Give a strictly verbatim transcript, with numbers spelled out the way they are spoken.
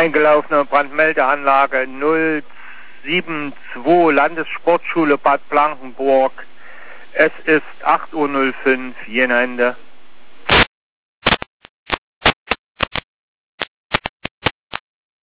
Eingelaufene Brandmeldeanlage null sieben zwei Landessportschule Bad Blankenburg. Es ist acht Uhr null fünf, Ende.